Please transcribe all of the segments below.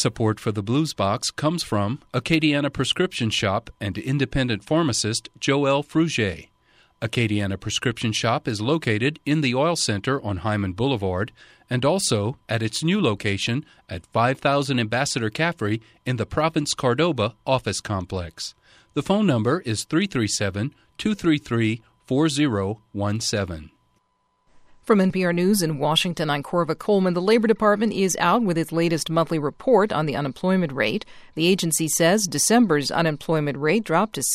Support for the Blues Box comes from Acadiana Prescription Shop and independent pharmacist Joël Frugier. Acadiana Prescription Shop is located in the Oil Center on Hyman Boulevard and also at its new location at 5000 Ambassador Caffrey in the Province Cordoba office complex. The phone number is 337-233-4017. From NPR News in Washington, I'm Corva Coleman. The Labor Department is out with its latest monthly report on the unemployment rate. The agency says December's unemployment rate dropped to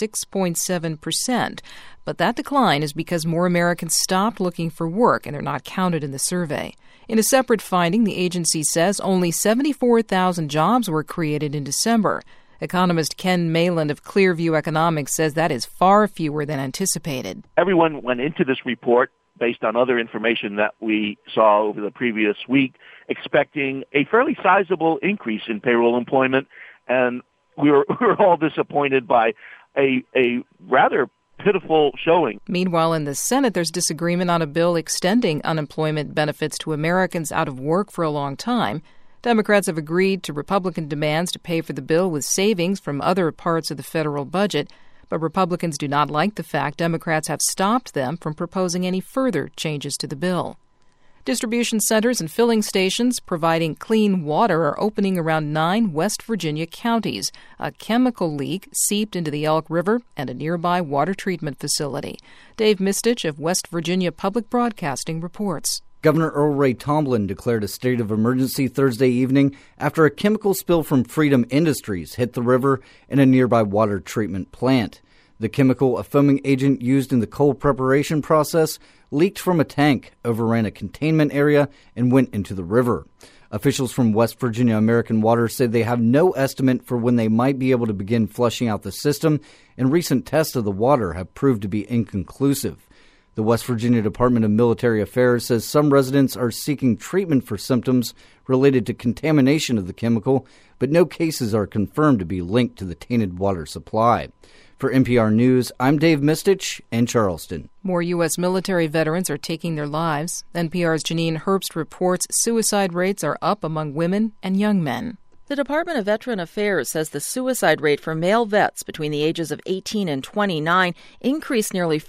6.7%. But that decline is because more Americans stopped looking for work and they're not counted in the survey. In a separate finding, the agency says only 74,000 jobs were created in December. Economist Ken Mayland of Clearview Economics says that is far fewer than anticipated. Everyone went into this report based on other information that we saw over the previous week, expecting a fairly sizable increase in payroll employment, and we were all disappointed by a rather pitiful showing. Meanwhile, in the Senate, there's disagreement on a bill extending unemployment benefits to Americans out of work for a long time. Democrats have agreed to Republican demands to pay for the bill with savings from other parts of the federal budget. But Republicans do not like the fact Democrats have stopped them from proposing any further changes to the bill. Distribution centers and filling stations providing clean water are opening around 9 West Virginia counties. A chemical leak seeped into the Elk River and a nearby water treatment facility. Dave Mistich of West Virginia Public Broadcasting reports. Governor Earl Ray Tomblin declared a state of emergency Thursday evening after a chemical spill from Freedom Industries hit the river and a nearby water treatment plant. The chemical, a foaming agent used in the coal preparation process, leaked from a tank, overran a containment area, and went into the river. Officials from West Virginia American Water say they have no estimate for when they might be able to begin flushing out the system, and recent tests of the water have proved to be inconclusive. The West Virginia Department of Military Affairs says some residents are seeking treatment for symptoms related to contamination of the chemical, but no cases are confirmed to be linked to the tainted water supply. For NPR News, I'm Dave Mistich in Charleston. More U.S. military veterans are taking their lives. NPR's Janine Herbst reports suicide rates are up among women and young men. The Department of Veteran Affairs says the suicide rate for male vets between the ages of 18 and 29 increased nearly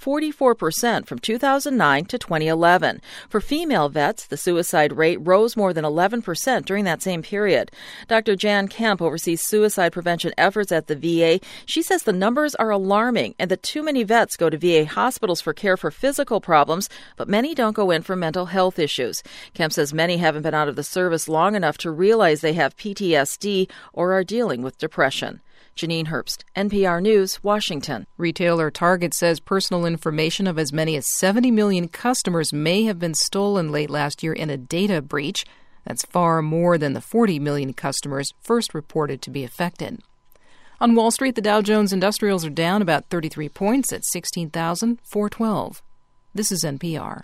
44% from 2009 to 2011. For female vets, the suicide rate rose more than 11% during that same period. Dr. Jan Kemp oversees suicide prevention efforts at the VA. She says the numbers are alarming and that too many vets go to VA hospitals for care for physical problems, but many don't go in for mental health issues. Kemp says many haven't been out of the service long enough to realize they have PTSD or are dealing with depression. Janine Herbst, NPR News, Washington. Retailer Target says personal information of as many as 70 million customers may have been stolen late last year in a data breach. That's far more than the 40 million customers first reported to be affected. On Wall Street, the Dow Jones Industrials are down about 33 points at 16,412. This is NPR.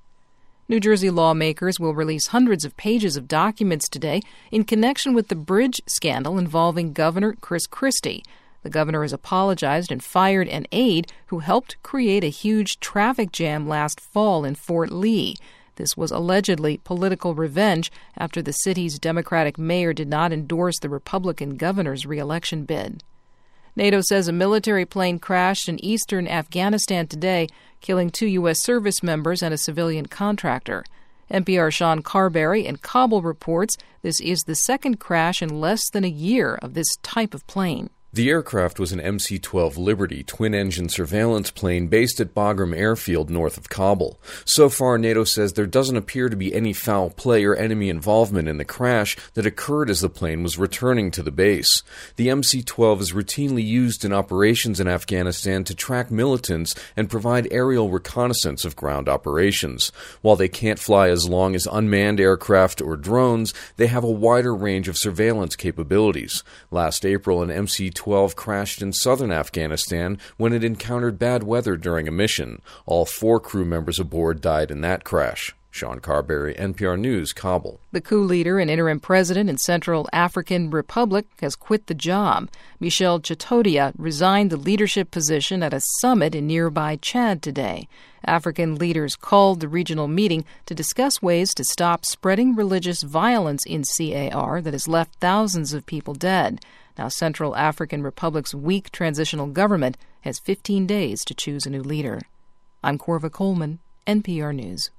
New Jersey lawmakers will release hundreds of pages of documents today in connection with the bridge scandal involving Governor Chris Christie. The governor has apologized and fired an aide who helped create a huge traffic jam last fall in Fort Lee. This was allegedly political revenge after the city's Democratic mayor did not endorse the Republican governor's re-election bid. NATO says a military plane crashed in eastern Afghanistan today, killing 2 U.S. service members and a civilian contractor. NPR's Sean Carberry in Kabul reports this is the second crash in less than a year of this type of plane. The aircraft was an MC-12 Liberty twin-engine surveillance plane based at Bagram Airfield north of Kabul. So far, NATO says there doesn't appear to be any foul play or enemy involvement in the crash that occurred as the plane was returning to the base. The MC-12 is routinely used in operations in Afghanistan to track militants and provide aerial reconnaissance of ground operations. While they can't fly as long as unmanned aircraft or drones, they have a wider range of surveillance capabilities. Last April, an MC-12 crashed in southern Afghanistan when it encountered bad weather during a mission. All 4 crew members aboard died in that crash. Sean Carberry, NPR News, Kabul. The coup leader and interim president in Central African Republic has quit the job. Michel Chitodia resigned the leadership position at a summit in nearby Chad today. African leaders called the regional meeting to discuss ways to stop spreading religious violence in CAR that has left thousands of people dead. Now, Central African Republic's weak transitional government has 15 days to choose a new leader. I'm Corva Coleman, NPR News.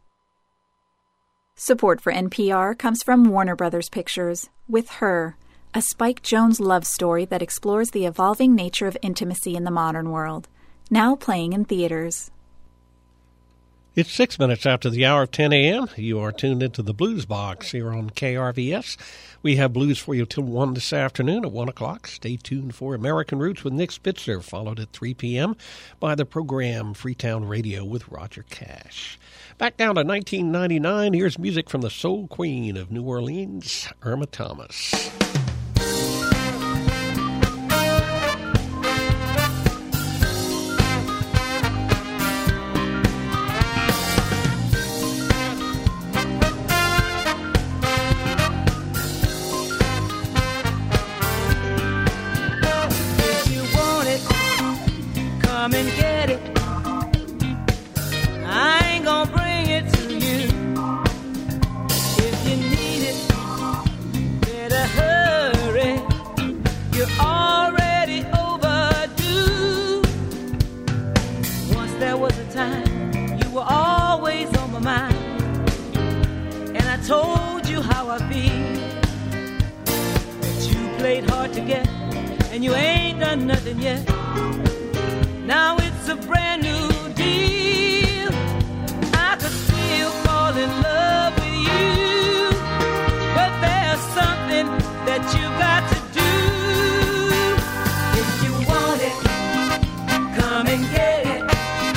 Support for NPR comes from Warner Brothers Pictures, with Her, a Spike Jonze love story that explores the evolving nature of intimacy in the modern world. Now playing in theaters. It's 6 minutes after the hour of 10 a.m. You are tuned into the Blues Box here on KRVS. We have blues for you till 1 this afternoon at 1 o'clock. Stay tuned for American Roots with Nick Spitzer, followed at 3 p.m. by the program Freetown Radio with Roger Cash. Back down to 1999, here's music from the soul queen of New Orleans, Irma Thomas. If you want it, come and get it. I ain't gonna bring it to you. If you need it, better hurry. You're already overdue. Once there was a time you were always on my mind, and I told you how I feel. But you played hard to get, and you ain't done nothing yet. Now it's a brand new deal. I could still fall in love with you, but there's something that you got to do. If you want it, come and get it.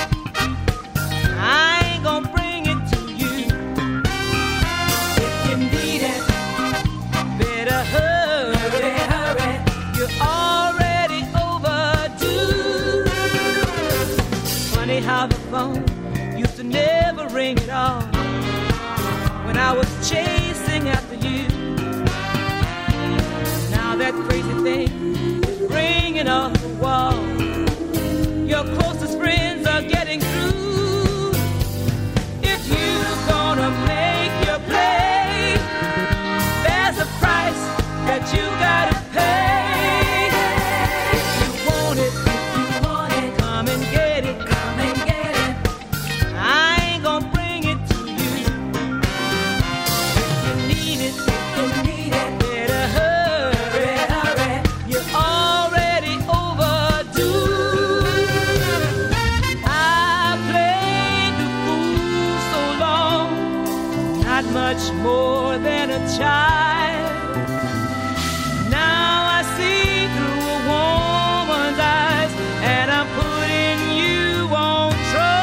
I ain't gonna bring it to you. If you need it, better hurry, hurry. You're already overdue. Funny how the phone used to never ring at all when I was chasing after you. Now that crazy thing is ringing off the wall. Your closest friends are getting through. If you're gonna make your play, there's a price that you gotta pay. If you want it, come and get it, come and get it. I ain't gonna bring it to you. If you need it, better hurry, hurry. You're already overdue. I played the fool so long, not much more than a child. Now I see through a woman's eyes, and I'm putting you on trial.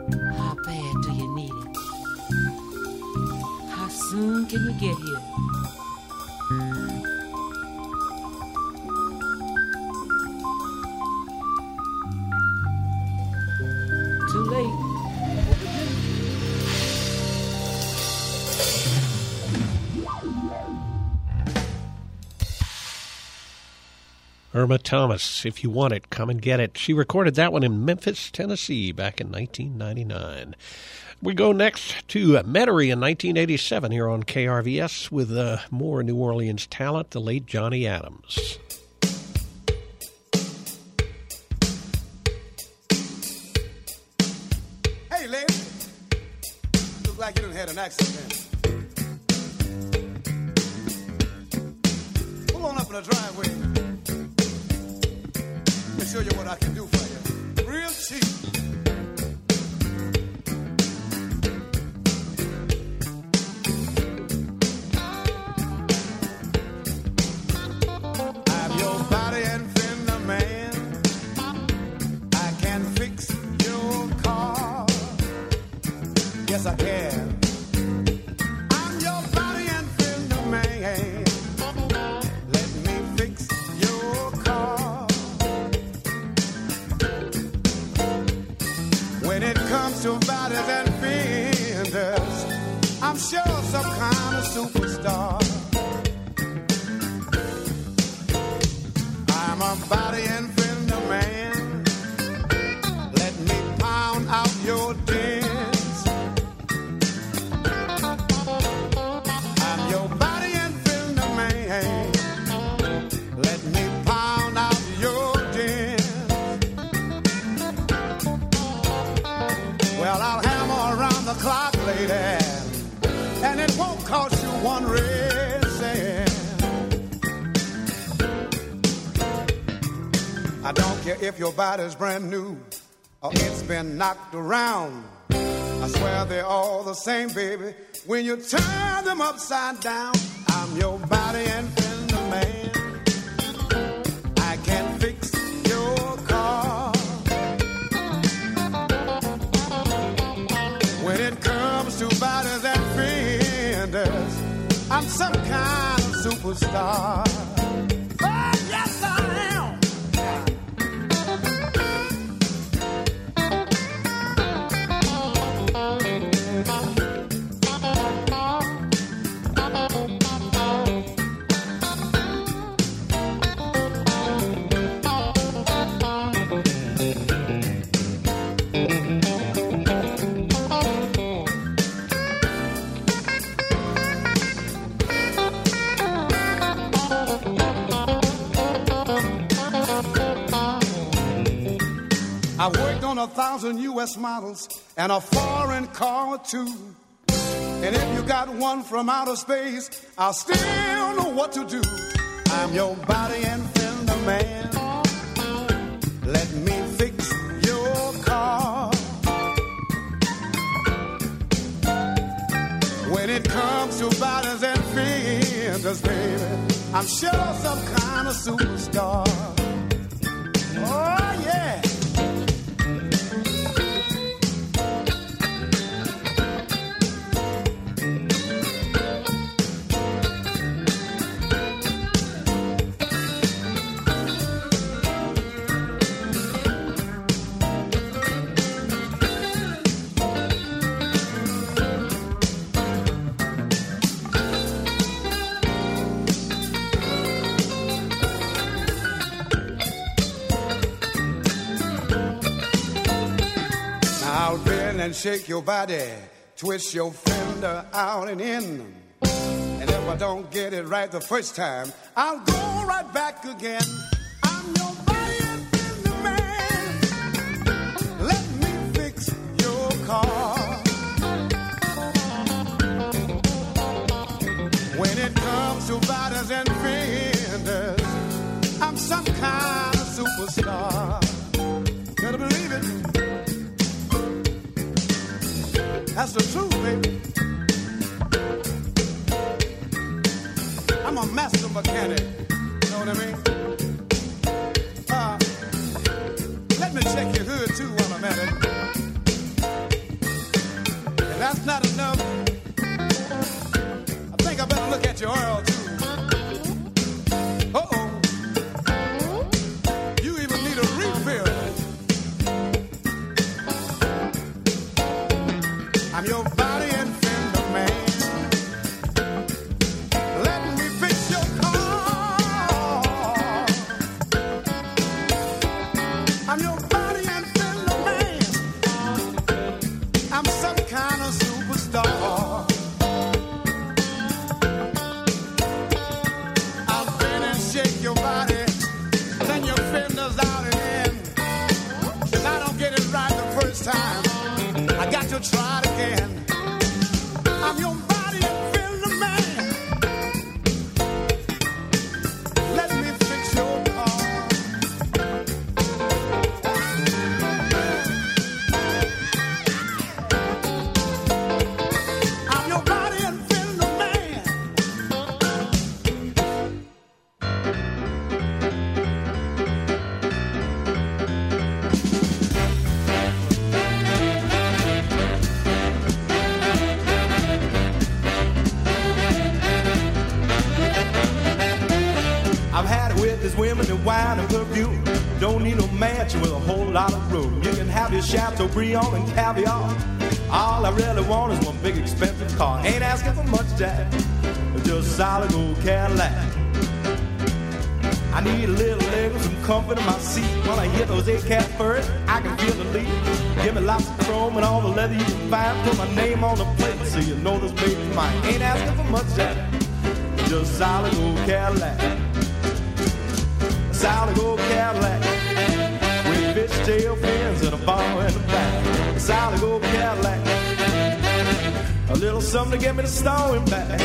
How bad do you need it? How soon can you get here? Too late. Irma Thomas, If You Want It, Come and Get It. She recorded that one in Memphis, Tennessee back in 1999. We go next to Metairie in 1987 here on KRVS with more New Orleans talent, the late Johnny Adams. Hey, lady. Look like you done had an accident. Pull on up in the driveway. Let me show you what I can do for you. Real cheap. I'm your body and fender man. I can fix your car. Yes, I can. I'm your body and fender man. Let me fix your car. When it comes to bodies and fenders, I'm sure some kind of superstar. I'm a body and fender man. Let me pound out your dents. I'm your body and fender man. Let me pound out your dents. Well, I'll hammer around the clock, lady, and it won't cost you one red cent. I don't care if your body's brand new or it's been knocked around. I swear they're all the same, baby. When you turn them upside down, I'm your body and fender man. I can fix your car. When it comes to bodies and fenders, I'm some kind of superstar. Oh, yes, I am. I worked on 1,000 U.S. models and a foreign car or two. And if you got one from outer space, I'll still know what to do. I'm your body and fender man. Let me fix your car. When it comes to bodies and fenders, baby, I'm sure some kind of superstar. Oh, yeah. And shake your body, twist your fender out and in. And if I don't get it right the first time, I'll go right back again. I'm your body and fender man. Let me fix your car. When it comes to bodies and fenders, I'm some kind of superstar. Better believe it. That's the truth, baby. I'm a master mechanic. You know what I mean? Let me check your hood, too, while I'm at it. that's not enough. I think I better look at your oil too. Uh-oh. You even need a refill. I'm your body and fender man. Let me fix your car. I'm your body and fender man. I'm some kind of superstar. I'll bend and shake your body, then your fenders out and in. If I don't get it right the first time, I got to try it again. I'm your body and fender man. Let me fix your car. I'm your body and fender man. I've had it with these women and wine and perfume. Don't need no mansion with a whole lot of room. You can have your Chateaubriand and caviar. All I really want is one big expensive car. Ain't asking for much, Jack, just a solid old Cadillac. I need a little leg with some comfort in my seat. When I hear those A-cat furs, I can feel the lead. Give me lots of chrome and all the leather you can find. Put my name on the plate so you know this baby's mine. Ain't asking for much, Jack, just a solid old Cadillac. A solid old Cadillac with fishtail fins and a bar in the back. A solid old Cadillac, a little something to get me to stowing back.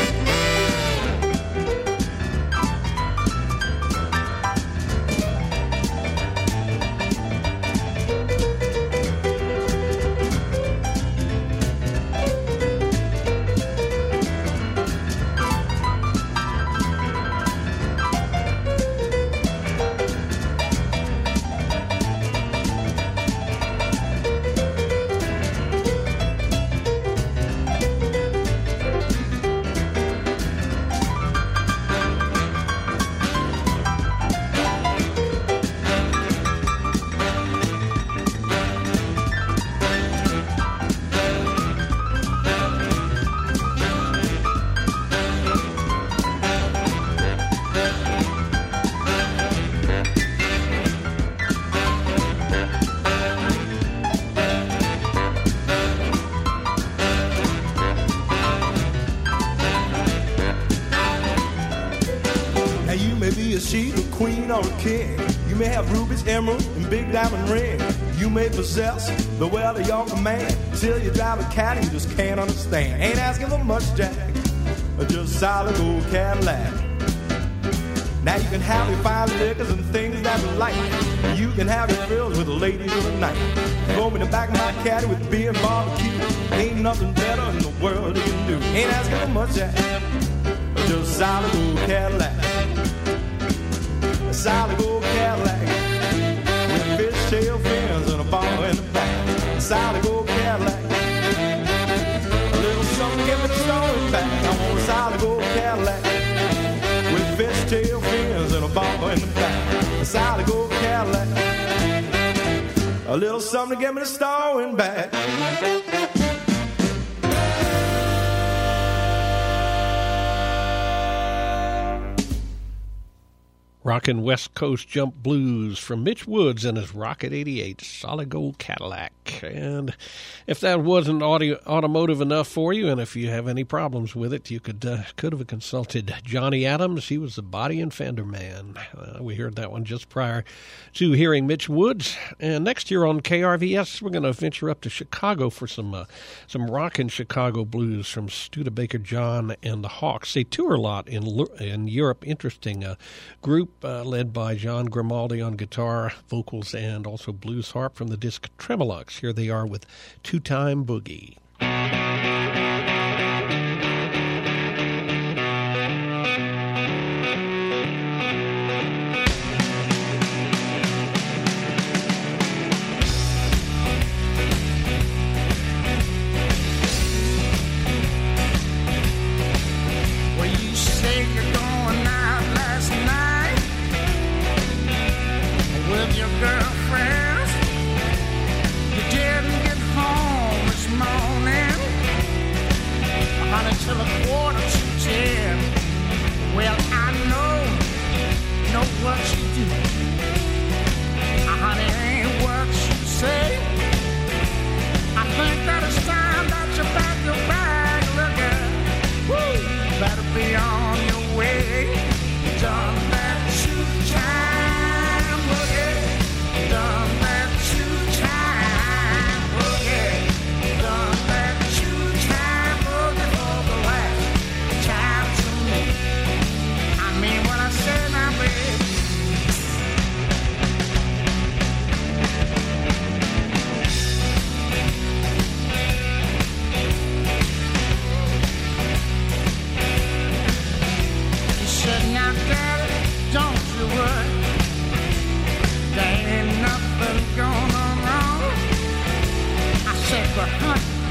She's a queen or a king. You may have rubies, emeralds, and big diamond rings. You may possess the wealth of your command. Till you drive a caddy you just can't understand. Ain't asking for much, Jack, just solid old Cadillac. Now you can have your fine liquors and things that you like. You can have your thrills with the ladies of the night. Throw me in the back of my caddy with beer and barbecue. Ain't nothing better in the world you can do. Ain't asking for much, Jack, just solid old Cadillac. A solid old Cadillac with fishtail fins and a bar in the back. A solid old Cadillac, a little something to get me to story back. I want a solid old Cadillac with fishtail fins and a bar in the back. A solid old Cadillac, a little something to get me to story back. Rockin' West Coast Jump Blues from Mitch Woods and his Rocket 88 Solid Gold Cadillac. And if that wasn't automotive enough for you, and if you have any problems with it, you could have consulted Johnny Adams. He was the body and fender man. We heard that one just prior to hearing Mitch Woods. And next year on KRVS, we're going to venture up to Chicago for some rockin' Chicago blues from Studebaker John and the Hawks. They tour a lot in Europe. Interesting group. Led by John Grimaldi on guitar, vocals, and also blues harp from the disc Tremolux. Here they are with Two-Time Boogie.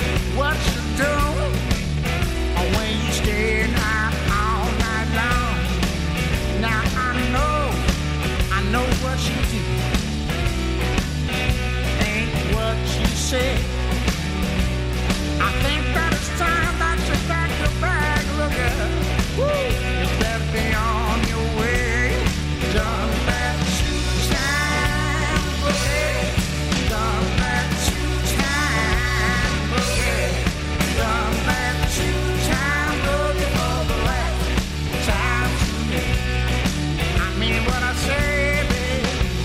what you do when you stay out all night long. Now I know what you do. Ain't what you say. I think that it's time that you pack your bag, look at. Woo! You better be on your way. Done that two-time boogie. Done that two-time boogie. Done that two-time boogie for the last time to me. I mean what I say, baby.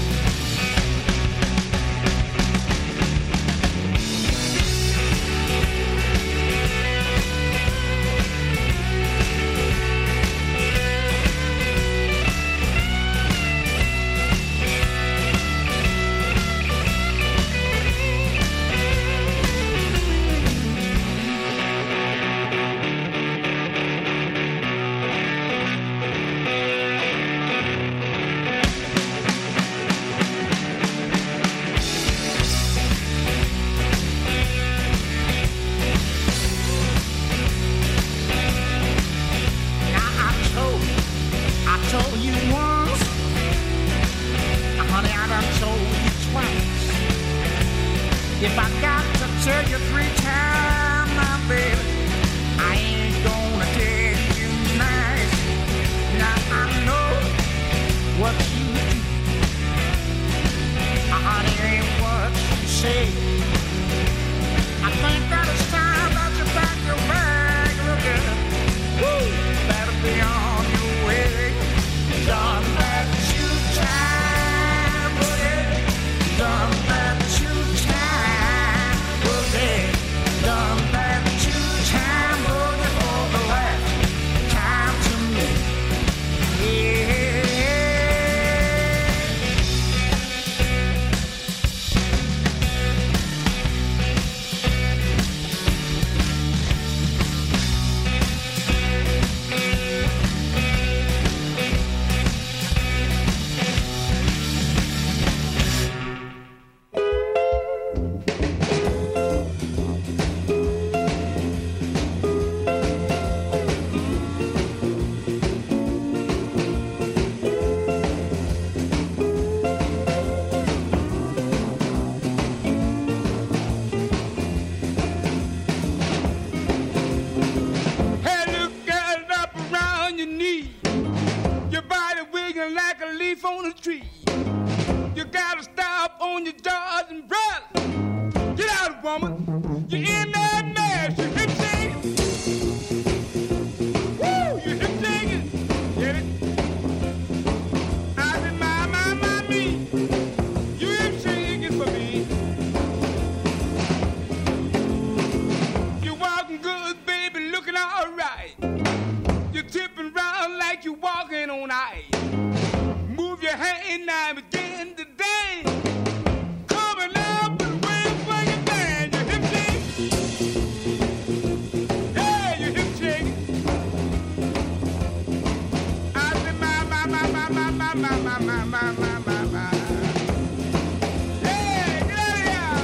I told you once, honey, I done told you twice. If I got to tell you 3 times, my baby, I ain't gonna tell you nice. Now I know what you do, honey, ain't what you say. I think that it's time that you pack your bag, look at it. Woo! Better be on your way. Done that two-time boogie. Done that two-time boogie. Done that two-time boogie for the last time to me. Yeah. Hey, look girl, up around your knee. Your body wiggling like a leaf on a tree. You gotta stop on your jaws and brother. Get out, woman. You're in that mess. You hip singing. Woo! You hip singing. Get it? I said, my, me. You hip singing for me. You're walking good, baby, looking all right. You're tipping round like you're walking on ice. Move your hand now and begin to dance. Coming up and wave for your band. You hip shake. Yeah, you hip shake. I said, my. Hey, get out of here.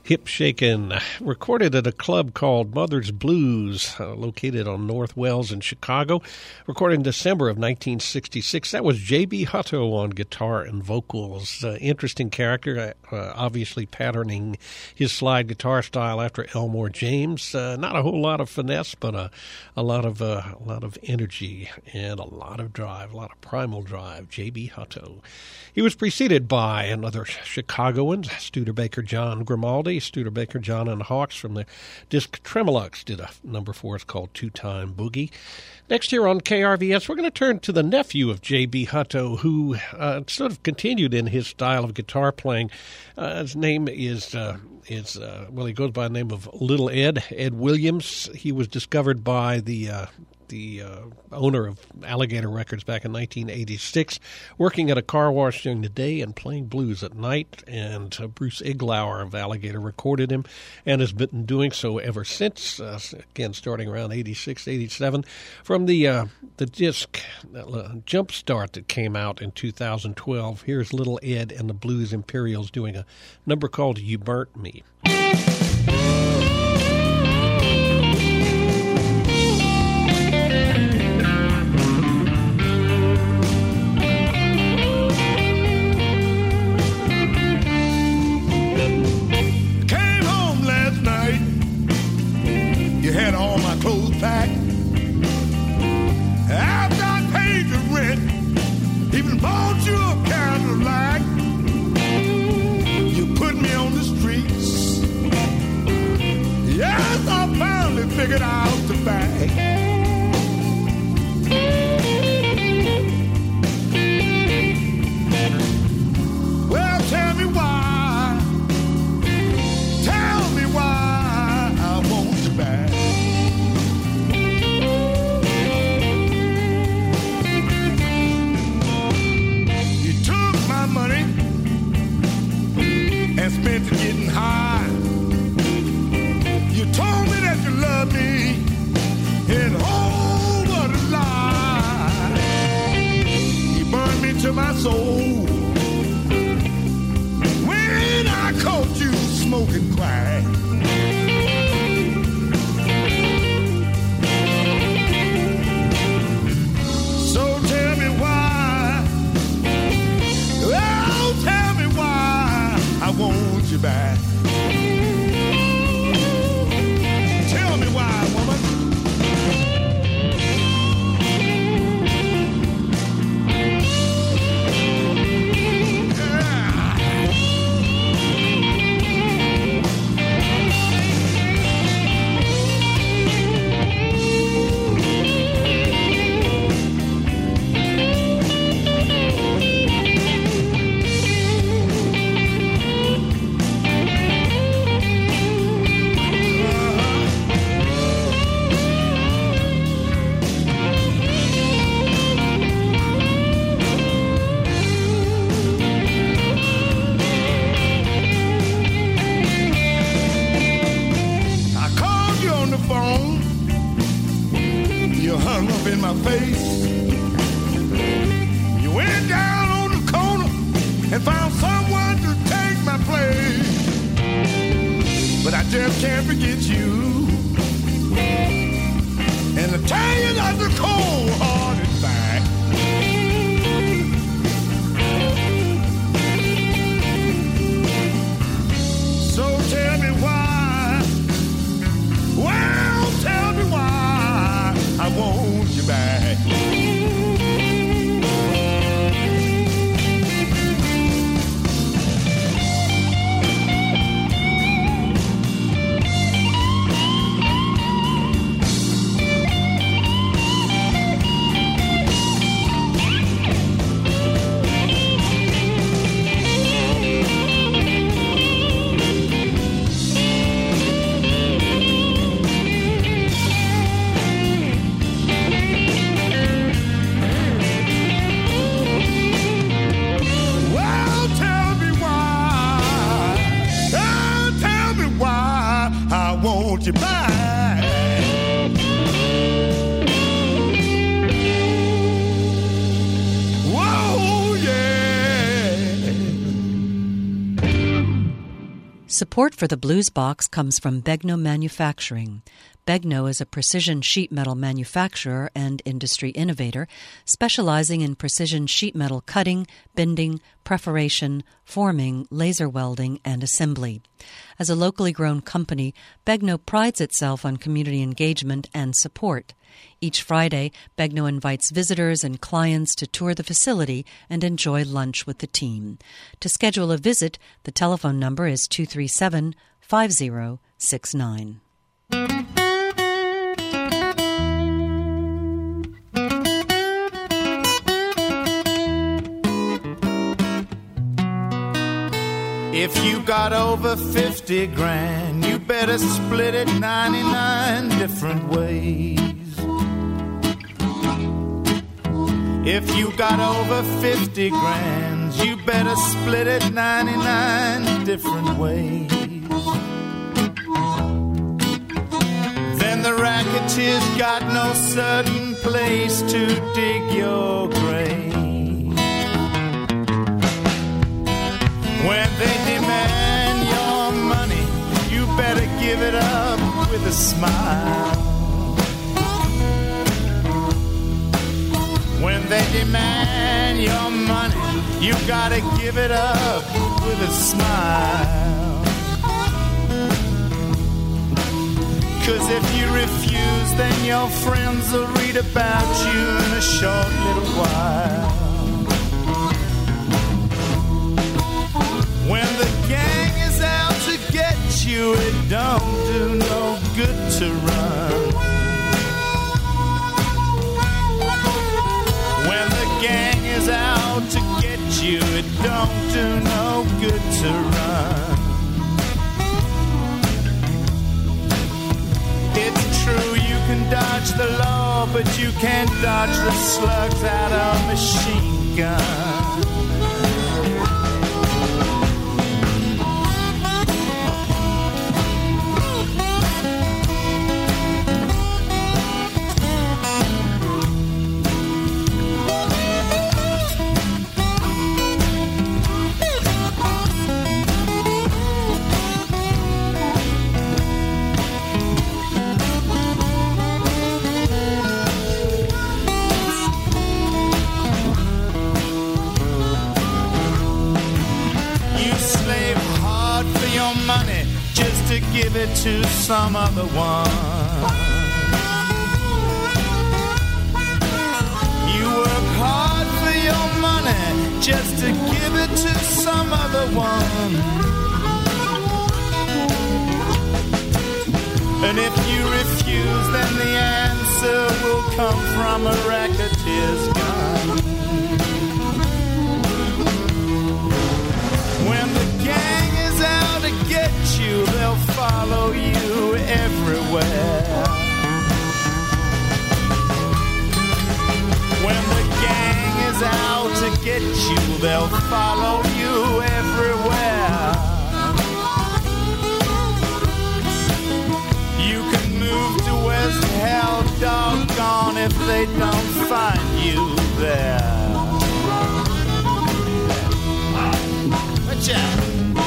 Hip Shakin', recorded at a club called Mother's Blues, located on North Wells in Chicago, recorded in December of 1966. That was J.B. Hutto on guitar and vocals. Interesting character, obviously patterning his slide guitar style after Elmore James. Not a whole lot of finesse, but a lot of energy and a lot of drive, a lot of primal drive. J.B. Hutto. He was preceded by another Chicagoan, Studebaker John Grimaldi. Studebaker John and the Hawks from the disc Tremolux did a number for us called Two-Time Boogie. Next here on KRVS, we're going to turn to the nephew of J.B. Hutto, who sort of continued in his style of guitar playing. His name is he goes by the name of Little Ed Williams. He was discovered by the owner of Alligator Records back in 1986, working at a car wash during the day and playing blues at night. And Bruce Iglauer of Alligator recorded him and has been doing so ever since, again, starting around 86, 87. From the disc Jumpstart that came out in 2012, here's Little Ed and the Blues Imperials doing a number called You Burnt Me. Had all my clothes packed. After I paid the rent, even bought you a Cadillac. You put me on the streets. Yes, I finally figured out the fact. Well, tell me why. Tell me why I want you back. Money and spent it getting high. You told me that you loved me, and oh, what a lie. You burned me to my soul when I caught you smoking crack. So tell me why. Tell me why I want you back. Tell me why, woman. In my face, you went down on the corner and found someone to take my place, but I just can't forget you, and I tell you that the cold heart is back. So tell me why, well, tell me why I want you back. Support for the Blues Box comes from Begno Manufacturing. Begno is a precision sheet metal manufacturer and industry innovator, specializing in precision sheet metal cutting, bending, perforation, forming, laser welding, and assembly. As a locally grown company, Begno prides itself on community engagement and support. Each Friday, Begno invites visitors and clients to tour the facility and enjoy lunch with the team. To schedule a visit, the telephone number is 237-5069. If you got over 50 grand, you better split it 99 different ways. If you got over 50 grand, you better split it 99 different ways. Then the racketeers got no certain place to dig your grave. When they demand your money, you better give it up with a smile. When they demand your money, you gotta give it up with a smile. 'Cause if you refuse, then your friends will read about you in a short little while. When the gang is out to get you, it don't do no good to run. When the gang is out to get you, it don't do no good to run. It's true you can dodge the law, but you can't dodge the slugs out of a machine gun. Money just to give it to some other one. You work hard for your money just to give it to some other one. And if you refuse, then the answer will come from a racketeer's gun. When the gang is out to get you, they'll follow you everywhere. When the gang is out to get you, they'll follow you everywhere. You can move to West Hell, doggone if they don't find you there. Watch out.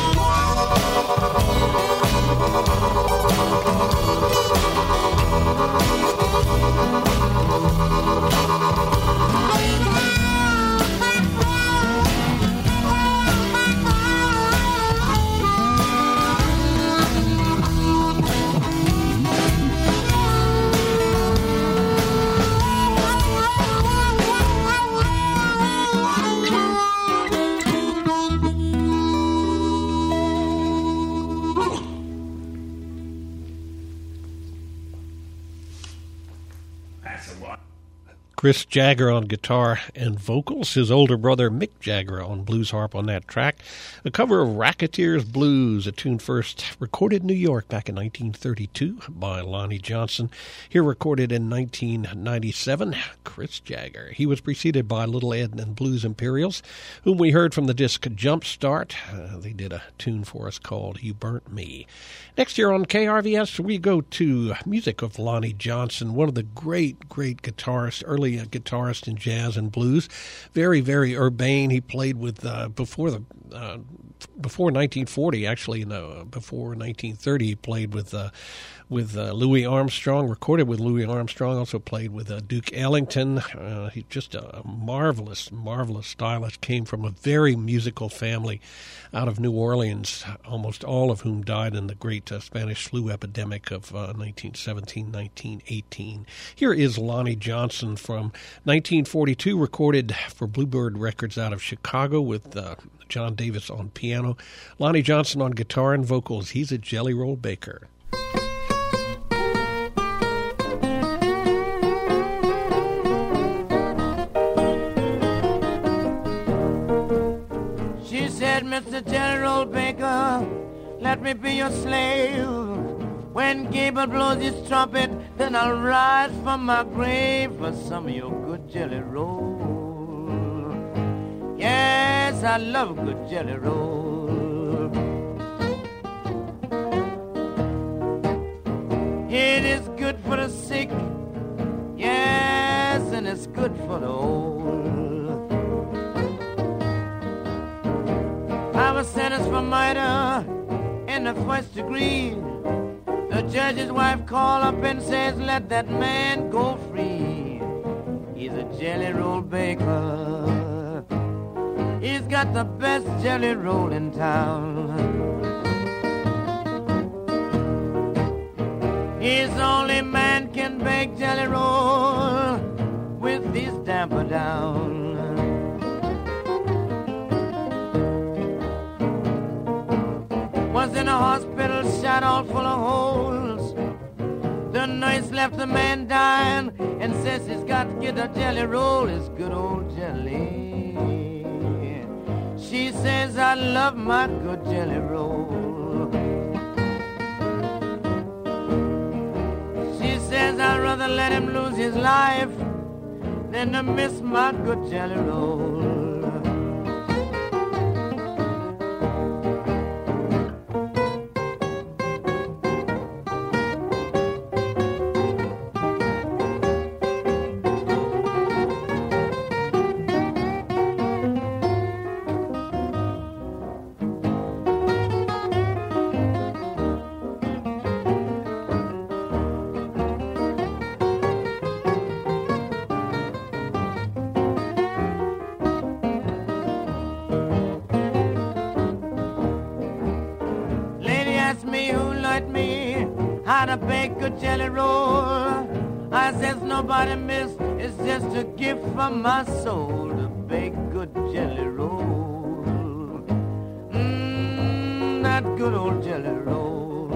Chris Jagger on guitar and vocals, his older brother Mick Jagger on blues harp on that track. A cover of Racketeers Blues, a tune first recorded in New York back in 1932 by Lonnie Johnson. Here recorded in 1997, Chris Jagger. He was preceded by Little Ed and Blues Imperials, whom we heard from the disc Jumpstart. They did a tune for us called You Burnt Me. Next year on KRVS, we go to music of Lonnie Johnson, one of the great guitarists, early early guitarist in jazz and blues. Very, very urbane. He played with before 1940, actually. Before 1930, he played with Louis Armstrong, recorded with Louis Armstrong, also played with Duke Ellington. He's just a marvelous, marvelous stylist, came from a very musical family out of New Orleans, almost all of whom died in the great Spanish flu epidemic of 1917-1918. Here is Lonnie Johnson from 1942, recorded for Bluebird Records out of Chicago with John Davis on piano, Lonnie Johnson on guitar and vocals. He's a Jelly Roll Baker. Mr. Jelly Roll Baker, let me be your slave. When Gable blows his trumpet, then I'll rise from my grave for some of your good jelly roll. Yes, I love good jelly roll. It is good for the sick, yes, and it's good for the old. I was sentenced for murder in the first degree. The judge's wife called up and says, let that man go free. He's a jelly roll baker. He's got the best jelly roll in town. He's the only man can bake jelly roll with his damper down. Was in a hospital, shot all full of holes. The nurse left the man dying and says he's got to get a jelly roll. It's good old jelly. She says, I love my good jelly roll. She says, I'd rather let him lose his life than to miss my good jelly roll. To bake a jelly roll, I says nobody miss, it's just a gift from my soul to bake good jelly roll. That good old jelly roll.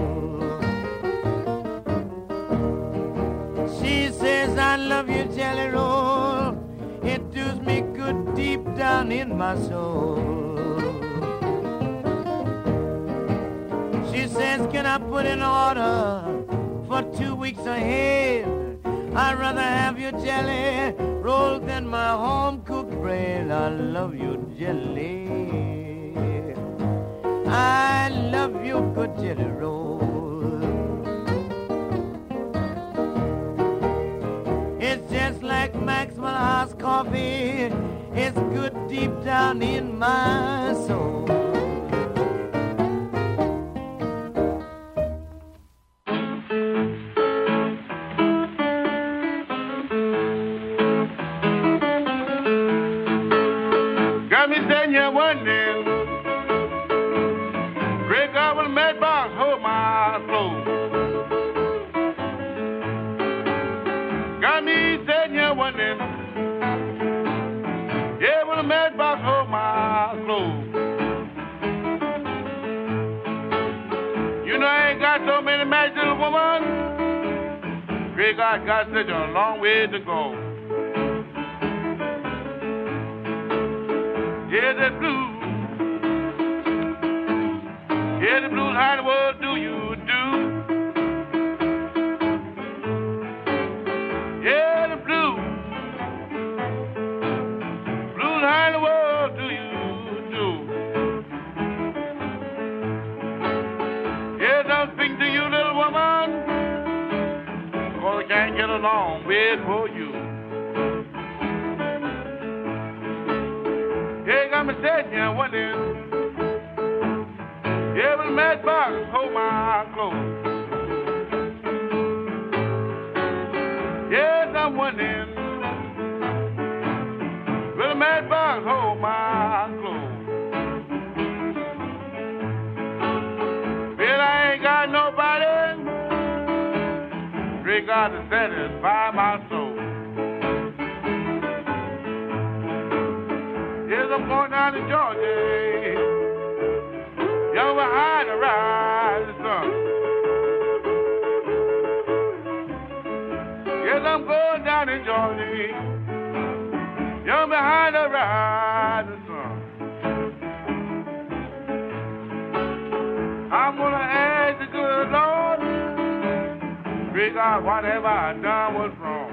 She says I love you jelly roll, it does me good deep down in my soul. She says, can I put in order for 2 weeks ahead? I'd rather have your jelly roll than my home-cooked bread. I love your jelly. I love your good jelly roll. It's just like Maxwell House coffee. It's good deep down in my soul. God got such a long way to go. Yeah, the blues. Yeah, the blues, how in the world do you do? Yeah, the blues. Blues, how in the world do you do? Yes, I'm speaking to you, little woman. I can't get along with for you. said, yeah, what is? Yeah, but the matchbox hold my clothes. Yes, I'm wondering. Will the matchbox hold my clothes? Well, I ain't got nobody. Pray God to satisfy my soul. Yes, I'm going down to Georgia. Young behind the rising sun. Yes, I'm going down to Georgia. Young behind the rising sun. I'm gonna ask the good Lord, pray God, whatever I done was wrong.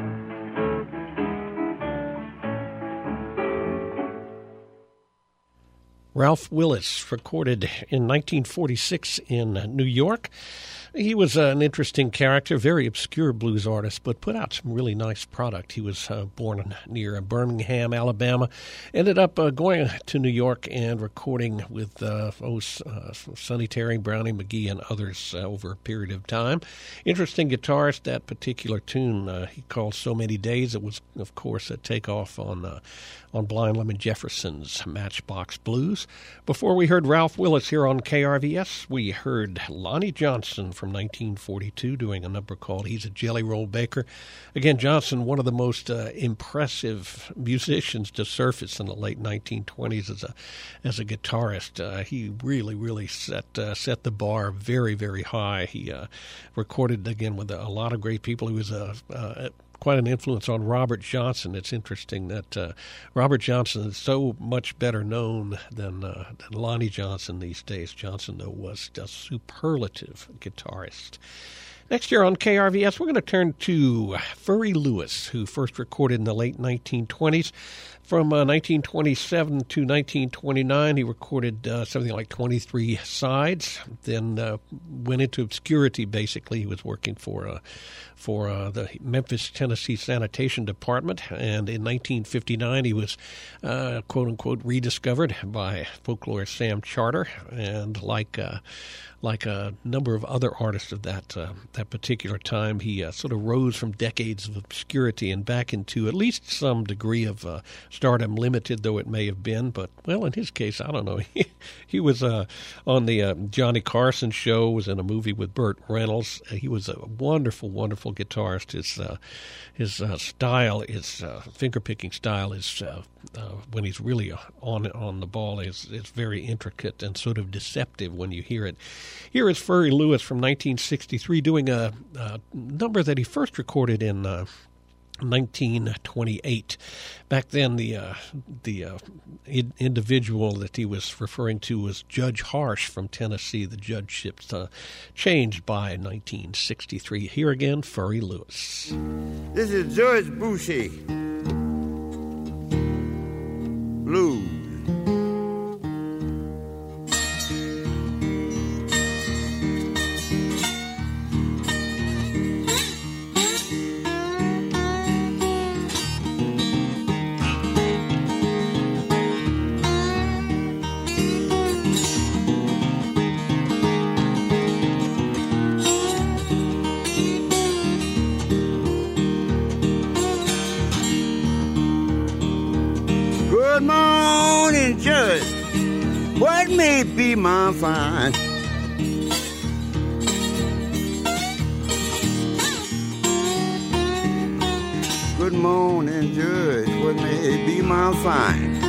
Ralph Willis, recorded in 1946 in New York. He was an interesting character, very obscure blues artist, but put out some really nice product. He was born near Birmingham, Alabama, ended up going to New York and recording with Sonny Terry, Brownie McGhee, and others over a period of time. Interesting guitarist. That particular tune he called So Many Days. It was, of course, a takeoff on Blind Lemon Jefferson's Matchbox Blues. Before we heard Ralph Willis here on KRVS, we heard Lonnie Johnson from 1942 doing a number called He's a Jelly Roll Baker. Again, Johnson, one of the most impressive musicians to surface in the late 1920s as a guitarist. He really set the bar very, very high. He recorded, again, with a lot of great people. He was quite an influence on Robert Johnson. It's interesting that Robert Johnson is so much better known than Lonnie Johnson these days. Johnson, though, was a superlative guitarist. Next year on KRVS, we're going to turn to Furry Lewis, who first recorded in the late 1920s. From 1927 to 1929, he recorded something like 23 sides, then went into obscurity, basically. He was working for the Memphis, Tennessee Sanitation Department, and in 1959 he was, quote-unquote, rediscovered by folklorist Sam Charter, and like a number of other artists of that particular time, he sort of rose from decades of obscurity and back into at least some degree of stardom, limited though it may have been. But, well, in his case, I don't know. He was on the Johnny Carson show, was in a movie with Burt Reynolds. He was a wonderful, wonderful guitarist. His style, his finger-picking style is, when he's really on the ball, is very intricate and sort of deceptive when you hear it. Here is Furry Lewis from 1963 doing a number that he first recorded in 1928. Back then, the individual that he was referring to was Judge Harsh from Tennessee. The judgeship changed by 1963. Here again, Furry Lewis. This is George Boucher. Blues. Good morning, Judge. What may be my fine? Good morning, Judge. What may be my fine?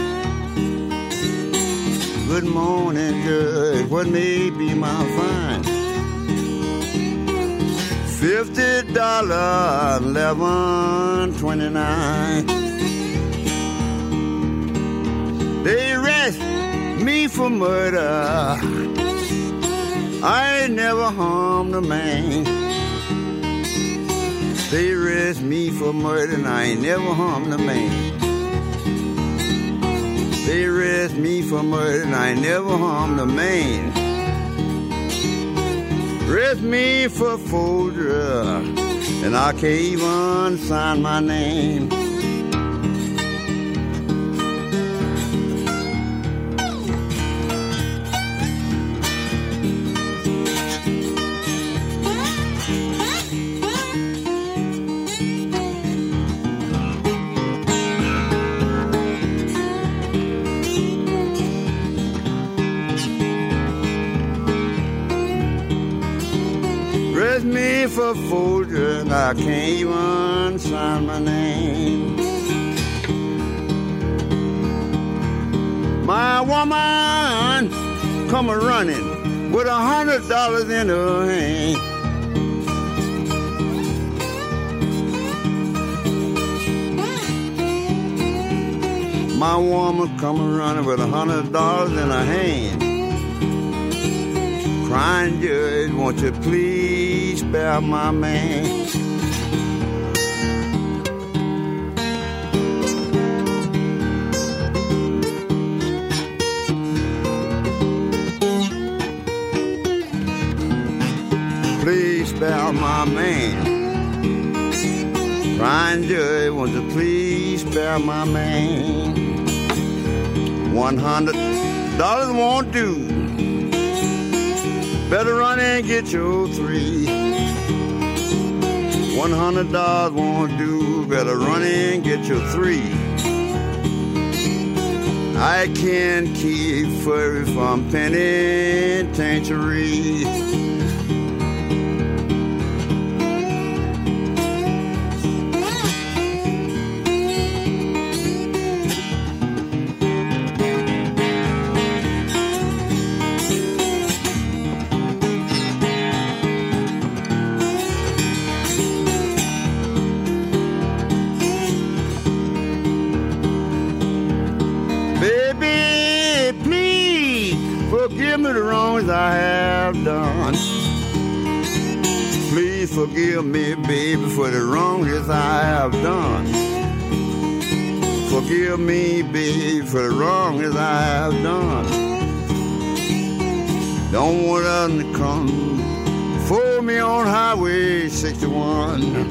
Good morning, Judge. What may be my fine? $50, $11.29. They arrest me for murder. I ain't never harmed a man. They arrest me for murder and I ain't never harmed a man. They arrest me for murder and I ain't never harmed a man. Arrest me for forgery and I can't even sign my name. for Folger, I can't even sign my name. My woman come a running with $100 in her hand. My woman come a running with $100 in her hand. Crying, Judge, won't you please spare my man? Please spare my man. Crying, Judge, won't you please spare my man? $100 won't do. Better run and get your three. $100 won't do. Better run and get your three. I can't keep furry from penitentiary. Forgive me the wrongs I have done. Please forgive me, baby, for the wrongs I have done. Forgive me, baby, for the wrongs I have done. Don't want them to come for me on Highway 61.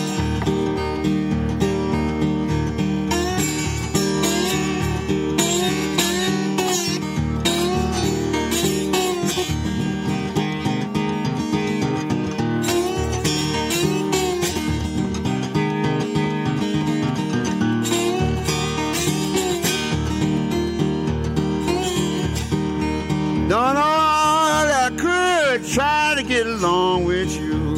Done all I could, try to get along with you.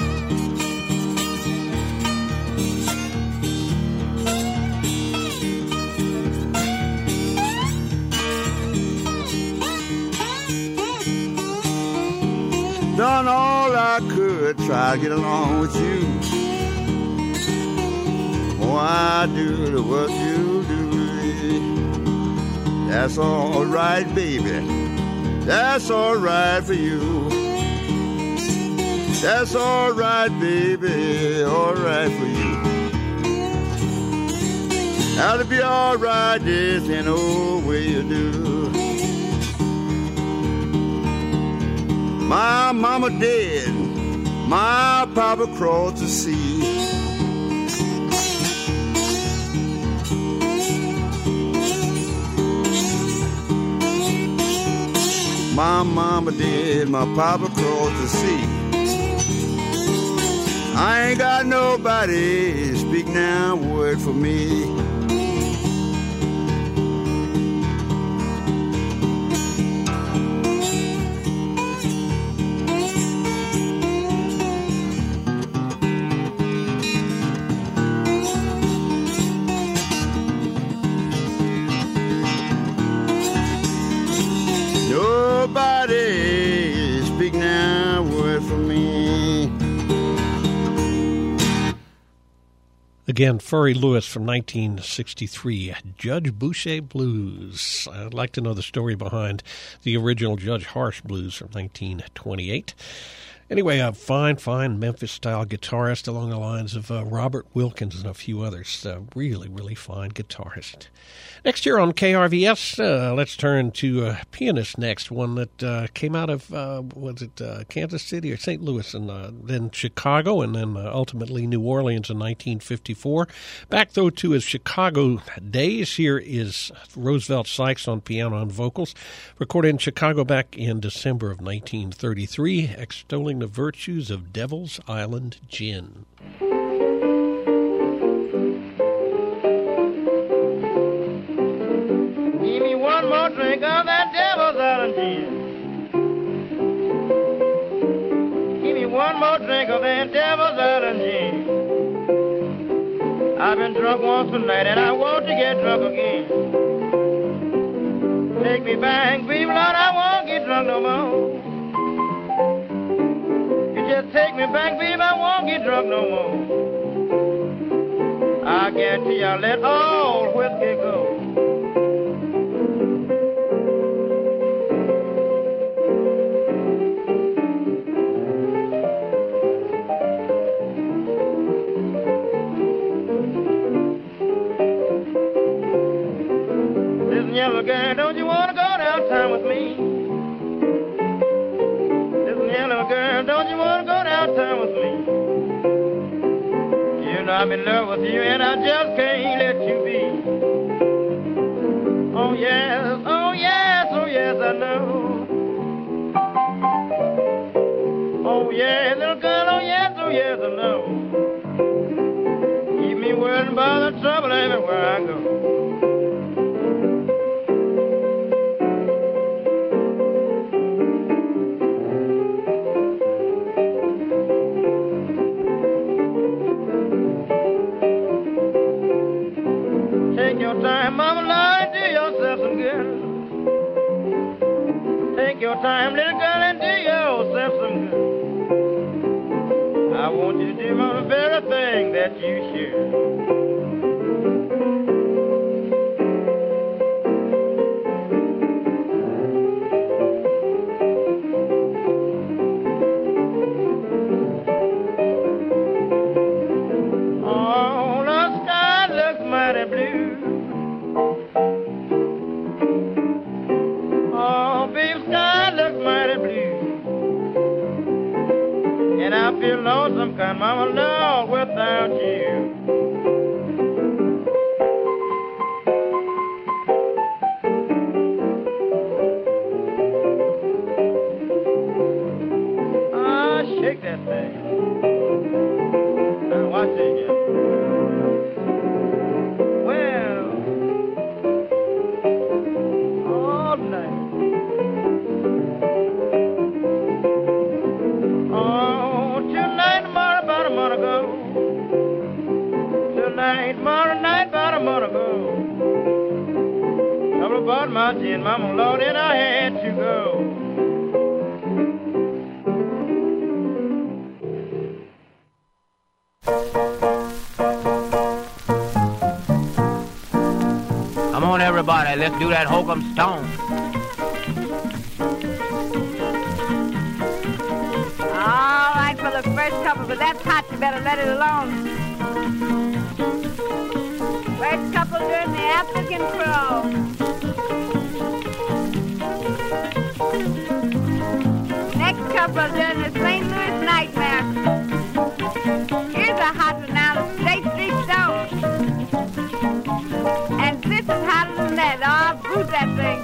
Done all I could, try to get along with you. Oh, I do what you do. That's all right, baby. That's all right for you. That's all right, baby, all right for you. That'll be all right, this ain't no way you do. My mama dead, my papa crossed the sea. My mama did, my papa crossed the sea. I ain't got nobody to speak now a word for me. Nobody speak now a word for me. Again, Furry Lewis from 1963, Judge Boucher Blues. I'd like to know the story behind the original Judge Harsh Blues from 1928. Anyway, a fine Memphis-style guitarist along the lines of Robert Wilkins and a few others. Really, really fine guitarist. Next year on KRVS, let's turn to a pianist next, one that came out of, Kansas City or St. Louis, and then Chicago, and then ultimately New Orleans in 1954. Back, though, to his Chicago days, here is Roosevelt Sykes on piano and vocals, recorded in Chicago back in December of 1933, extolling the virtues of Devil's Island Gin. Give me one more drink of that Devil's Island Gin. Give me one more drink of that I've been drunk once tonight and I want to get drunk again. Take me back, baby, Lord, I won't get drunk no more. You just take me back, baby, I won't get drunk no more. I guarantee I'll let all whiskey go. Yellow girl, don't you want to go downtown with me? Listen, yellow girl, don't you want to go downtown with me? You know I'm in love with you and I just can't let you be. Oh yes, oh yes, oh yes, I know. Oh yeah, little girl, oh yes, I know. Keep me worried about the trouble everywhere I go. Take your time, mama, Lord, do yourself some good. Take your time, little girl, and do yourself some good. I want you to do the very thing that you should. Oh, the sky looks mighty blue. And I feel lonesome, kind mama, Lord, without you. Ah, shake that thing. Now watch it again. Well, all night. Tomorrow night, about a month ago. Trouble about my gin, mama, Lord, and I had to go. Come on, everybody, let's do that hokum stone. All right, for the first couple, but that's hot, you better let it alone. First couple doing the African crawl. Next couple doing the St. Louis nightmare. Here's a hot one now, the State Street Stone. And this is hotter than that. Oh, I'll boot that thing.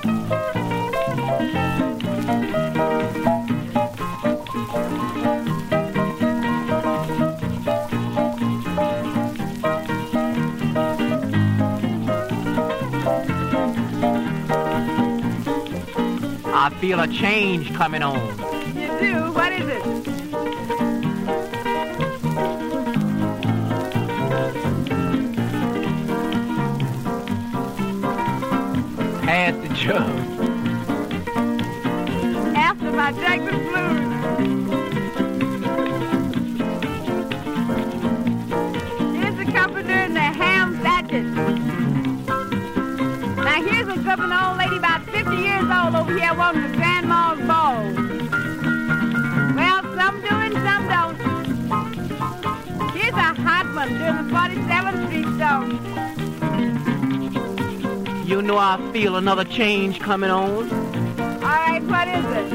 I feel a change coming on. You do? What is it? Pass the jug. After my Jackson blues. Here's the couple doing the ham sandwich. Now here's a good one, old lady about 50 years old over here wanting the grandma's ball. Well, some do and some don't. Here's a hot one doing the 47th Street Stone. You know I feel another change coming on. All right, what is it?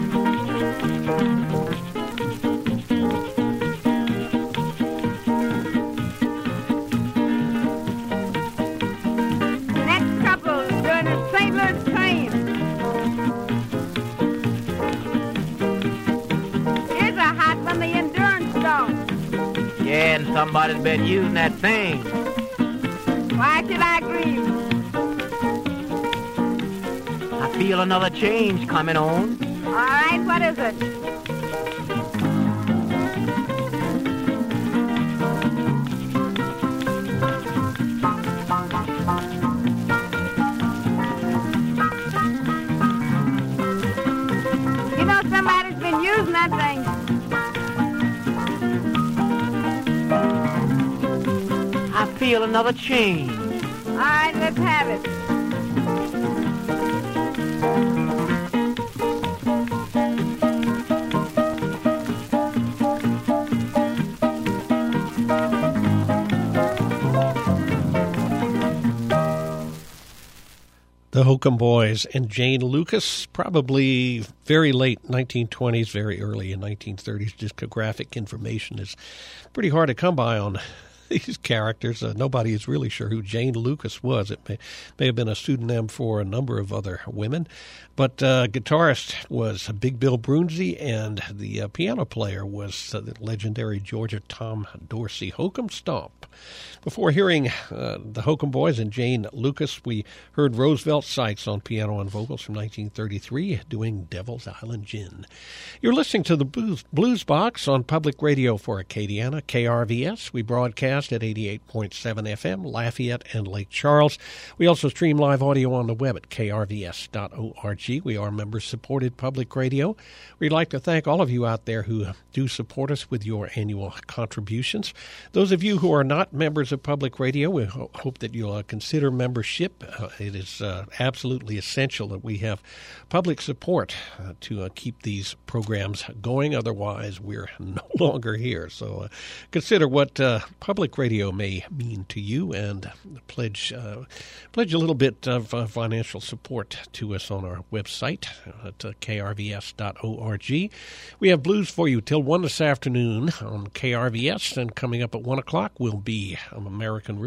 Yeah, and somebody's been using that thing. Why should I grieve? I feel another change coming on. All right, what is it? I feel another change. All right, let's have it. The Hokum Boys and Jane Lucas, probably very late 1920s, very early in 1930s. Discographic information is pretty hard to come by on these characters. Nobody is really sure who Jane Lucas was. It may have been a pseudonym for a number of other women. But guitarist was Big Bill Brunzi, and the piano player was the legendary Georgia Tom Dorsey. Hokum Stomp. Before hearing the Hokum Boys and Jane Lucas, we heard Roosevelt Sykes on piano and vocals from 1933 doing Devil's Island Gin. You're listening to the Blues Box on Public Radio for Acadiana, KRVS. We broadcast at 88.7 FM, Lafayette and Lake Charles. We also stream live audio on the web at krvs.org. We are member-supported public radio. We'd like to thank all of you out there who do support us with your annual contributions. Those of you who are not members of public radio, we hope that you'll consider membership. It is absolutely essential that we have public support to keep these programs going. Otherwise, we're no longer here. So consider what public radio may mean to you and pledge a little bit of financial support to us on our website at krvs.org. We have blues for you till 1 this afternoon on KRVS, and coming up at 1 o'clock will be American